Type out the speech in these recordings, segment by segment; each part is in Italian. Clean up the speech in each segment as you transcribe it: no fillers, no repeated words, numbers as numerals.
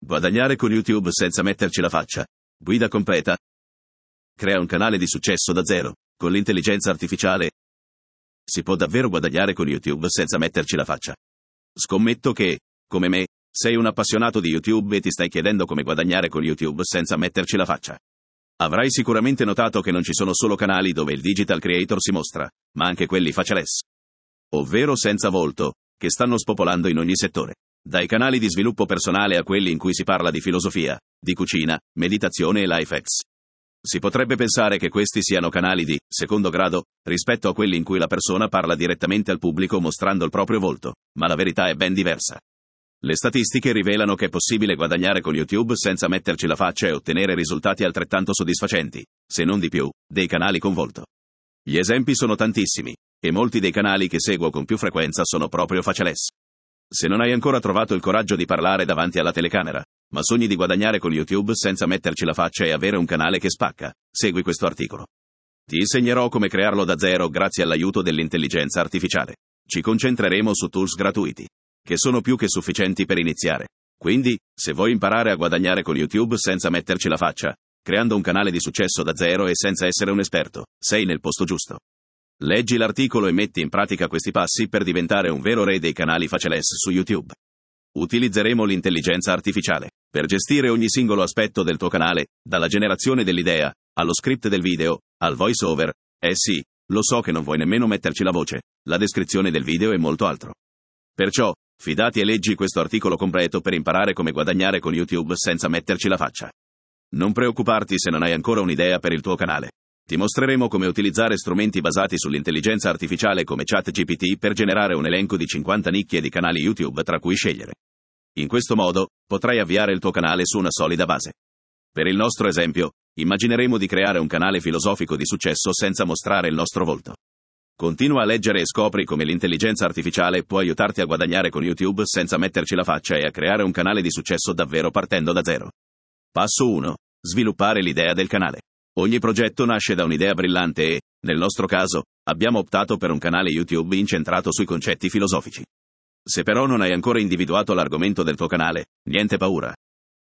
Guadagnare con YouTube senza metterci la faccia. Guida completa. Crea un canale di successo da zero. Con l'intelligenza artificiale si può davvero guadagnare con YouTube senza metterci la faccia. Scommetto che, come me, sei un appassionato di YouTube e ti stai chiedendo come guadagnare con YouTube senza metterci la faccia. Avrai sicuramente notato che non ci sono solo canali dove il digital creator si mostra, ma anche quelli faceless, ovvero senza volto, che stanno spopolando in ogni settore. Dai canali di sviluppo personale a quelli in cui si parla di filosofia, di cucina, meditazione e life hacks. Si potrebbe pensare che questi siano canali di secondo grado rispetto a quelli in cui la persona parla direttamente al pubblico mostrando il proprio volto, ma la verità è ben diversa. Le statistiche rivelano che è possibile guadagnare con YouTube senza metterci la faccia e ottenere risultati altrettanto soddisfacenti, se non di più, dei canali con volto. Gli esempi sono tantissimi, e molti dei canali che seguo con più frequenza sono proprio faceless. Se non hai ancora trovato il coraggio di parlare davanti alla telecamera, ma sogni di guadagnare con YouTube senza metterci la faccia e avere un canale che spacca, segui questo articolo. Ti insegnerò come crearlo da zero grazie all'aiuto dell'intelligenza artificiale. Ci concentreremo su tools gratuiti, che sono più che sufficienti per iniziare. Quindi, se vuoi imparare a guadagnare con YouTube senza metterci la faccia, creando un canale di successo da zero e senza essere un esperto, sei nel posto giusto. Leggi l'articolo e metti in pratica questi passi per diventare un vero re dei canali faceless su YouTube. Utilizzeremo l'intelligenza artificiale per gestire ogni singolo aspetto del tuo canale, dalla generazione dell'idea, allo script del video, al voice over. Sì, lo so che non vuoi nemmeno metterci la voce, la descrizione del video e molto altro. Perciò, fidati e leggi questo articolo completo per imparare come guadagnare con YouTube senza metterci la faccia. Non preoccuparti se non hai ancora un'idea per il tuo canale. Ti mostreremo come utilizzare strumenti basati sull'intelligenza artificiale come ChatGPT per generare un elenco di 50 nicchie di canali YouTube tra cui scegliere. In questo modo, potrai avviare il tuo canale su una solida base. Per il nostro esempio, immagineremo di creare un canale filosofico di successo senza mostrare il nostro volto. Continua a leggere e scopri come l'intelligenza artificiale può aiutarti a guadagnare con YouTube senza metterci la faccia e a creare un canale di successo davvero partendo da zero. Passo 1. Sviluppare l'idea del canale. Ogni progetto nasce da un'idea brillante e, nel nostro caso, abbiamo optato per un canale YouTube incentrato sui concetti filosofici. Se però non hai ancora individuato l'argomento del tuo canale, niente paura.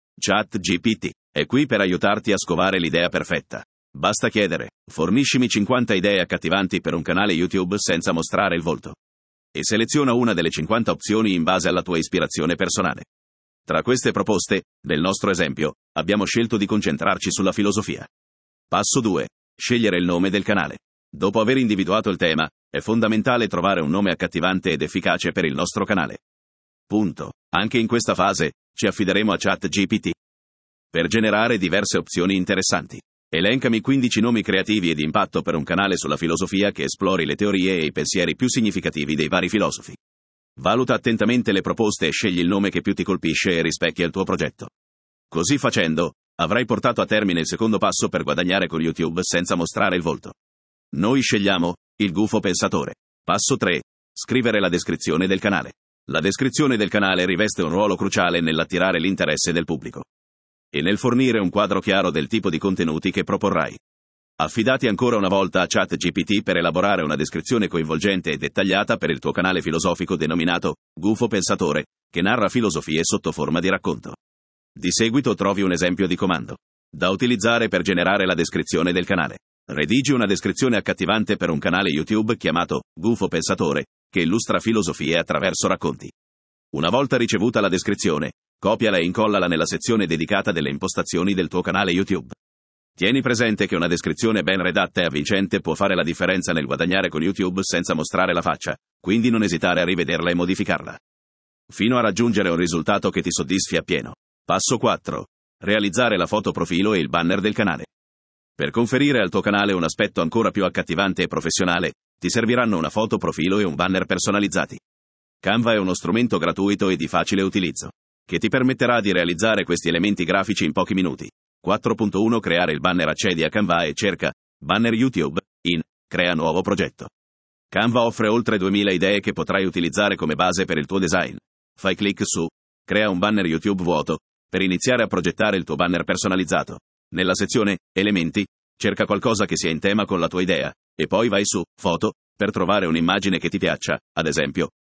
ChatGPT è qui per aiutarti a scovare l'idea perfetta. Basta chiedere, forniscimi 50 idee accattivanti per un canale YouTube senza mostrare il volto. E seleziona una delle 50 opzioni in base alla tua ispirazione personale. Tra queste proposte, nel nostro esempio, abbiamo scelto di concentrarci sulla filosofia. Passo 2. Scegliere il nome del canale. Dopo aver individuato il tema, è fondamentale trovare un nome accattivante ed efficace per il nostro canale. Punto. Anche in questa fase, ci affideremo a ChatGPT per generare diverse opzioni interessanti. Elencami 15 nomi creativi e di impatto per un canale sulla filosofia che esplori le teorie e i pensieri più significativi dei vari filosofi. Valuta attentamente le proposte e scegli il nome che più ti colpisce e rispecchia il tuo progetto. Così facendo, avrai portato a termine il secondo passo per guadagnare con YouTube senza mostrare il volto. Noi scegliamo il gufo pensatore. Passo 3. Scrivere la descrizione del canale. La descrizione del canale riveste un ruolo cruciale nell'attirare l'interesse del pubblico e nel fornire un quadro chiaro del tipo di contenuti che proporrai. Affidati ancora una volta a ChatGPT per elaborare una descrizione coinvolgente e dettagliata per il tuo canale filosofico denominato Gufo Pensatore, che narra filosofie sotto forma di racconto. Di seguito trovi un esempio di comando da utilizzare per generare la descrizione del canale. Redigi una descrizione accattivante per un canale YouTube chiamato Gufo Pensatore, che illustra filosofie attraverso racconti. Una volta ricevuta la descrizione, copiala e incollala nella sezione dedicata delle impostazioni del tuo canale YouTube. Tieni presente che una descrizione ben redatta e avvincente può fare la differenza nel guadagnare con YouTube senza mostrare la faccia, quindi non esitare a rivederla e modificarla, fino a raggiungere un risultato che ti soddisfi appieno. Passo 4. Realizzare la foto profilo e il banner del canale. Per conferire al tuo canale un aspetto ancora più accattivante e professionale, ti serviranno una foto profilo e un banner personalizzati. Canva è uno strumento gratuito e di facile utilizzo, che ti permetterà di realizzare questi elementi grafici in pochi minuti. 4.1 Creare il banner. Accedi a Canva e cerca Banner YouTube in Crea nuovo progetto. Canva offre oltre 2000 idee che potrai utilizzare come base per il tuo design. Fai clic su Crea un banner YouTube vuoto per iniziare a progettare il tuo banner personalizzato. Nella sezione Elementi, cerca qualcosa che sia in tema con la tua idea, e poi vai su Foto per trovare un'immagine che ti piaccia, ad esempio,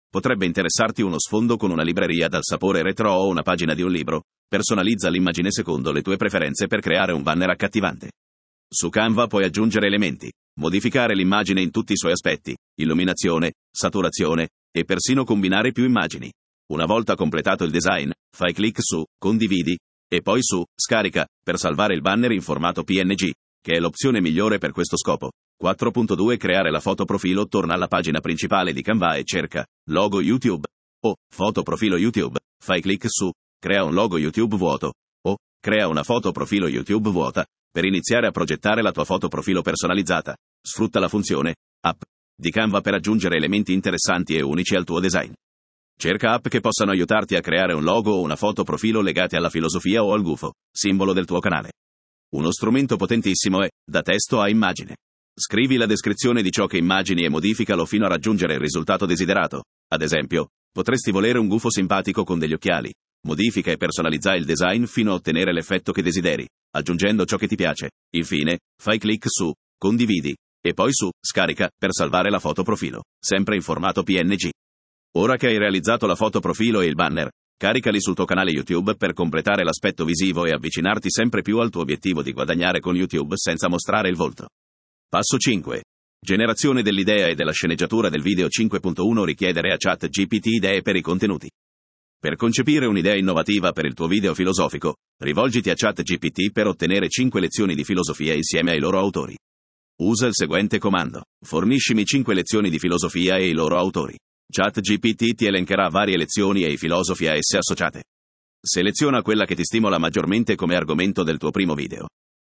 Potrebbe interessarti uno sfondo con una libreria dal sapore retro o una pagina di un libro. Personalizza l'immagine secondo le tue preferenze per creare un banner accattivante. Su Canva puoi aggiungere elementi, modificare l'immagine in tutti i suoi aspetti, illuminazione, saturazione, e persino combinare più immagini. Una volta completato il design, fai clic su Condividi, e poi su Scarica, per salvare il banner in formato PNG, che è l'opzione migliore per questo scopo. 4.2 Creare la foto profilo. Torna alla pagina principale di Canva e cerca Logo YouTube o Foto profilo YouTube. Fai clic su Crea un logo YouTube vuoto o Crea una foto profilo YouTube vuota per iniziare a progettare la tua foto profilo personalizzata. Sfrutta la funzione App di Canva per aggiungere elementi interessanti e unici al tuo design. Cerca app che possano aiutarti a creare un logo o una foto profilo legati alla filosofia o al gufo, simbolo del tuo canale. Uno strumento potentissimo è da testo a immagine. Scrivi la descrizione di ciò che immagini e modificalo fino a raggiungere il risultato desiderato. Ad esempio, potresti volere un gufo simpatico con degli occhiali. Modifica e personalizza il design fino a ottenere l'effetto che desideri, aggiungendo ciò che ti piace. Infine, fai clic su Condividi e poi su Scarica per salvare la foto profilo, sempre in formato PNG. Ora che hai realizzato la foto profilo e il banner, caricali sul tuo canale YouTube per completare l'aspetto visivo e avvicinarti sempre più al tuo obiettivo di guadagnare con YouTube senza mostrare il volto. Passo 5. Generazione dell'idea e della sceneggiatura del video. 5.1 Richiedere a ChatGPT idee per i contenuti. Per concepire un'idea innovativa per il tuo video filosofico, rivolgiti a ChatGPT per ottenere 5 lezioni di filosofia insieme ai loro autori. Usa il seguente comando: forniscimi 5 lezioni di filosofia e i loro autori. ChatGPT ti elencherà varie lezioni e i filosofi a esse associate. Seleziona quella che ti stimola maggiormente come argomento del tuo primo video.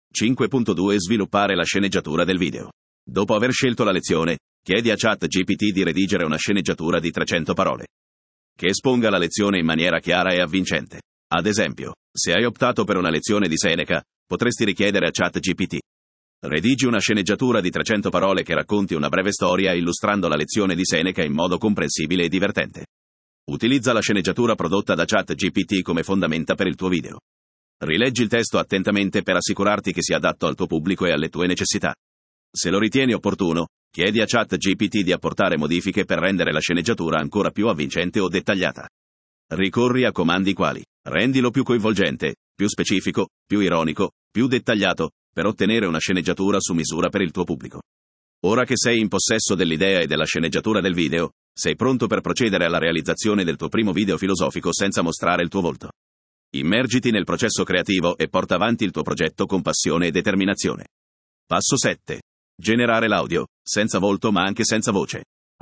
5.2 Sviluppare la sceneggiatura del video. Dopo aver scelto la lezione, chiedi a ChatGPT di redigere una sceneggiatura di 300 parole che esponga la lezione in maniera chiara e avvincente. Ad esempio, se hai optato per una lezione di Seneca, potresti richiedere a ChatGPT: redigi una sceneggiatura di 300 parole che racconti una breve storia illustrando la lezione di Seneca in modo comprensibile e divertente. Utilizza la sceneggiatura prodotta da ChatGPT come fondamenta per il tuo video. Rileggi il testo attentamente per assicurarti che sia adatto al tuo pubblico e alle tue necessità. Se lo ritieni opportuno, chiedi a ChatGPT di apportare modifiche per rendere la sceneggiatura ancora più avvincente o dettagliata. Ricorri a comandi quali: rendilo più coinvolgente, più specifico, più ironico, più dettagliato, per ottenere una sceneggiatura su misura per il tuo pubblico. Ora che sei in possesso dell'idea e della sceneggiatura del video, sei pronto per procedere alla realizzazione del tuo primo video filosofico senza mostrare il tuo volto. Immergiti nel processo creativo e porta avanti il tuo progetto con passione e determinazione. Passo 7. Generare l'audio, senza volto ma anche senza voce.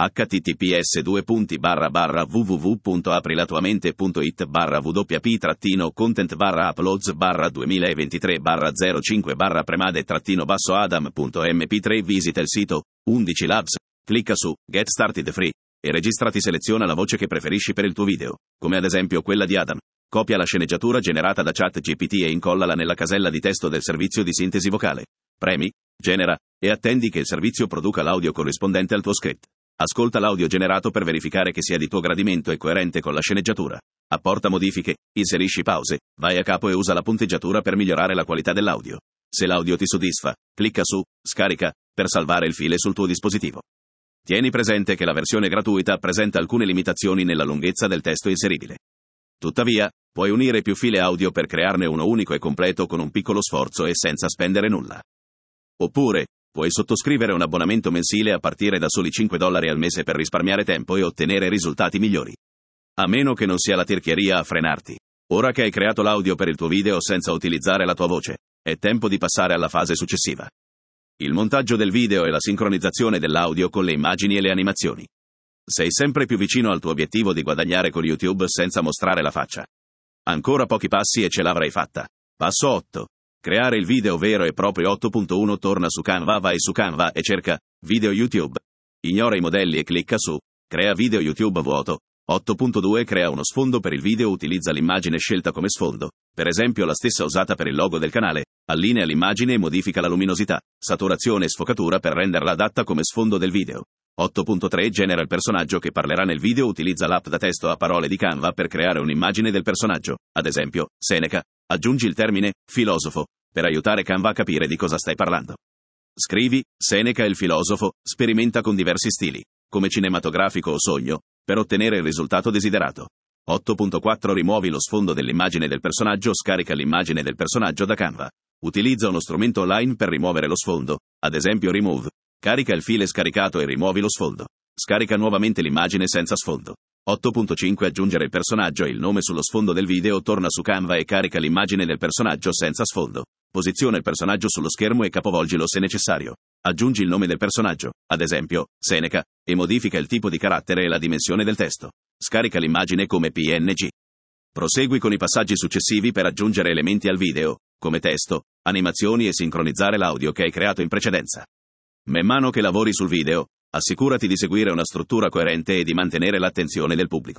https://www.aprilatuamente.it/wwp-uploads/2023-05-premade-adam.mp3 Visita il sito 11 Labs, clicca su Get Started Free e registrati. Seleziona la voce che preferisci per il tuo video, come ad esempio quella di Adam. Copia la sceneggiatura generata da ChatGPT e incollala nella casella di testo del servizio di sintesi vocale. Premi Genera e attendi che il servizio produca l'audio corrispondente al tuo script. Ascolta l'audio generato per verificare che sia di tuo gradimento e coerente con la sceneggiatura. Apporta modifiche, inserisci pause, vai a capo e usa la punteggiatura per migliorare la qualità dell'audio. Se l'audio ti soddisfa, clicca su Scarica per salvare il file sul tuo dispositivo. Tieni presente che la versione gratuita presenta alcune limitazioni nella lunghezza del testo inseribile. Tuttavia, puoi unire più file audio per crearne uno unico e completo con un piccolo sforzo e senza spendere nulla. Oppure, puoi sottoscrivere un abbonamento mensile a partire da soli $5 al mese per risparmiare tempo e ottenere risultati migliori. A meno che non sia la tirchieria a frenarti. Ora che hai creato l'audio per il tuo video senza utilizzare la tua voce, è tempo di passare alla fase successiva. Il montaggio del video e la sincronizzazione dell'audio con le immagini e le animazioni. Sei sempre più vicino al tuo obiettivo di guadagnare con YouTube senza mostrare la faccia. Ancora pochi passi e ce l'avrai fatta. Passo 8. Creare il video vero e proprio. 8.1 Torna su Canva. Vai su Canva e cerca Video YouTube. Ignora i modelli e clicca su Crea video YouTube vuoto. 8.2 Crea uno sfondo per il video. Utilizza l'immagine scelta come sfondo, per esempio la stessa usata per il logo del canale. Allinea l'immagine e modifica la luminosità, saturazione e sfocatura per renderla adatta come sfondo del video. 8.3 Genera il personaggio che parlerà nel video. Utilizza l'app da testo a parole di Canva per creare un'immagine del personaggio, ad esempio, Seneca. Aggiungi il termine filosofo per aiutare Canva a capire di cosa stai parlando. Scrivi Seneca il filosofo, sperimenta con diversi stili, come cinematografico o sogno, per ottenere il risultato desiderato. 8.4 Rimuovi lo sfondo dell'immagine del personaggio. Scarica l'immagine del personaggio da Canva. Utilizza uno strumento online per rimuovere lo sfondo, ad esempio Remove. Carica il file scaricato e rimuovi lo sfondo. Scarica nuovamente l'immagine senza sfondo. 8.5 Aggiungere il personaggio e il nome sullo sfondo del video. Torna su Canva e carica l'immagine del personaggio senza sfondo. Posiziona il personaggio sullo schermo e capovolgilo se necessario. Aggiungi il nome del personaggio, ad esempio, Seneca, e modifica il tipo di carattere e la dimensione del testo. Scarica l'immagine come PNG. Prosegui con i passaggi successivi per aggiungere elementi al video, come testo, animazioni e sincronizzare l'audio che hai creato in precedenza. Man mano che lavori sul video, assicurati di seguire una struttura coerente e di mantenere l'attenzione del pubblico.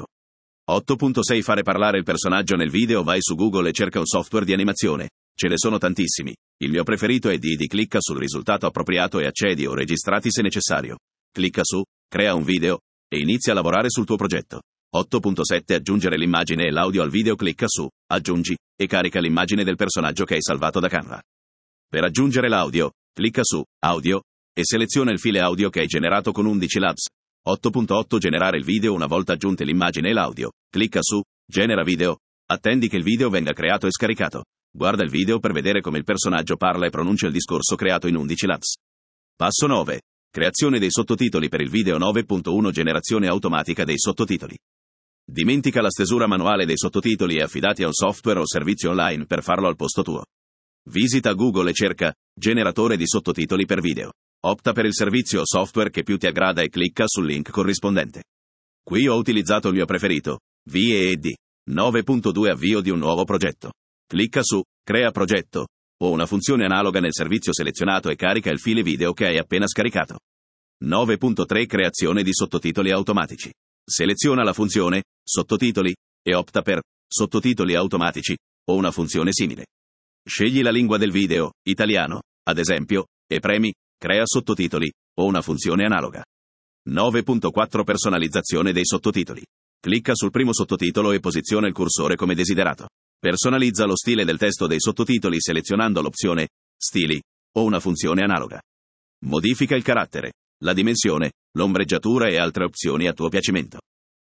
8.6 Fare parlare il personaggio nel video. Vai su Google e cerca un software di animazione. Ce ne sono tantissimi. Il mio preferito è Didi. Clicca sul risultato appropriato e accedi o registrati se necessario. Clicca su Crea un video e inizia a lavorare sul tuo progetto. 8.7 Aggiungere l'immagine e l'audio al video. Clicca su Aggiungi e carica l'immagine del personaggio che hai salvato da Canva. Per aggiungere l'audio, clicca su Audio e seleziona il file audio che hai generato con 11 Labs. 8.8 Generare il video. Una volta aggiunte l'immagine e l'audio, clicca su Genera video. Attendi che il video venga creato e scaricato. Guarda il video per vedere come il personaggio parla e pronuncia il discorso creato in 11 Labs. Passo 9. Creazione dei sottotitoli per il video. 9.1 Generazione automatica dei sottotitoli. Dimentica la stesura manuale dei sottotitoli e affidati a un software o servizio online per farlo al posto tuo. Visita Google e cerca Generatore di sottotitoli per video. Opta per il servizio o software che più ti aggrada e clicca sul link corrispondente. Qui ho utilizzato il mio preferito, VEED. 9.2 Avvio di un nuovo progetto. Clicca su Crea progetto o una funzione analoga nel servizio selezionato e carica il file video che hai appena scaricato. 9.3 Creazione di sottotitoli automatici. Seleziona la funzione Sottotitoli e opta per Sottotitoli automatici o una funzione simile. Scegli la lingua del video, italiano, ad esempio, e premi Crea sottotitoli o una funzione analoga. 9.4 Personalizzazione dei sottotitoli. Clicca sul primo sottotitolo e posiziona il cursore come desiderato. Personalizza lo stile del testo dei sottotitoli selezionando l'opzione Stili o una funzione analoga. Modifica il carattere, la dimensione, l'ombreggiatura e altre opzioni a tuo piacimento.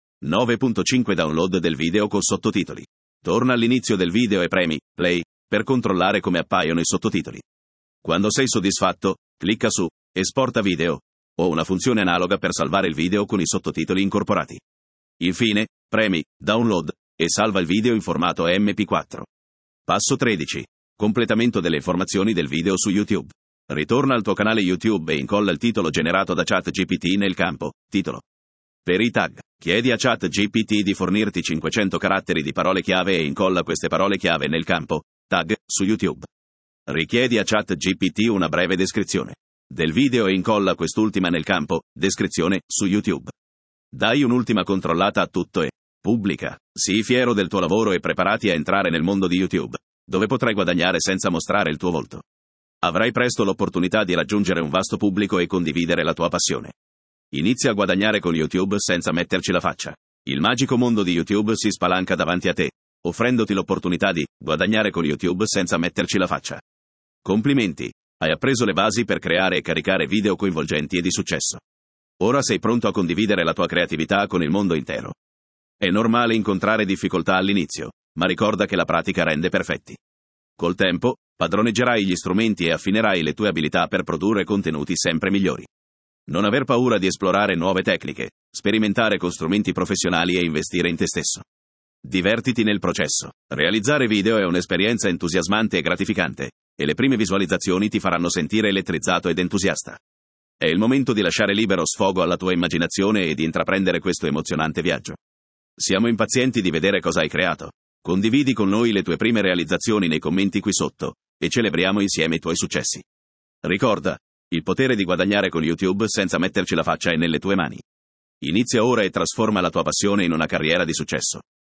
9.5 Download del video con sottotitoli. Torna all'inizio del video e premi Play per controllare come appaiono i sottotitoli. Quando sei soddisfatto, clicca su Esporta video o una funzione analoga per salvare il video con i sottotitoli incorporati. Infine, premi Download e salva il video in formato MP4. Passo 13. Completamento delle informazioni del video su YouTube. Ritorna al tuo canale YouTube e incolla il titolo generato da ChatGPT nel campo Titolo. Per i tag, chiedi a ChatGPT di fornirti 500 caratteri di parole chiave e incolla queste parole chiave nel campo Tag su YouTube. Richiedi a ChatGPT una breve descrizione del video e incolla quest'ultima nel campo Descrizione su YouTube. Dai un'ultima controllata a tutto e pubblica. Sii fiero del tuo lavoro e preparati a entrare nel mondo di YouTube, dove potrai guadagnare senza mostrare il tuo volto. Avrai presto l'opportunità di raggiungere un vasto pubblico e condividere la tua passione. Inizia a guadagnare con YouTube senza metterci la faccia. Il magico mondo di YouTube si spalanca davanti a te, offrendoti l'opportunità di guadagnare con YouTube senza metterci la faccia. Complimenti, hai appreso le basi per creare e caricare video coinvolgenti e di successo. Ora sei pronto a condividere la tua creatività con il mondo intero. È normale incontrare difficoltà all'inizio, ma ricorda che la pratica rende perfetti. Col tempo, padroneggerai gli strumenti e affinerai le tue abilità per produrre contenuti sempre migliori. Non aver paura di esplorare nuove tecniche, sperimentare con strumenti professionali e investire in te stesso. Divertiti nel processo. Realizzare video è un'esperienza entusiasmante e gratificante, e le prime visualizzazioni ti faranno sentire elettrizzato ed entusiasta. È il momento di lasciare libero sfogo alla tua immaginazione e di intraprendere questo emozionante viaggio. Siamo impazienti di vedere cosa hai creato. Condividi con noi le tue prime realizzazioni nei commenti qui sotto, e celebriamo insieme i tuoi successi. Ricorda, il potere di guadagnare con YouTube senza metterci la faccia è nelle tue mani. Inizia ora e trasforma la tua passione in una carriera di successo.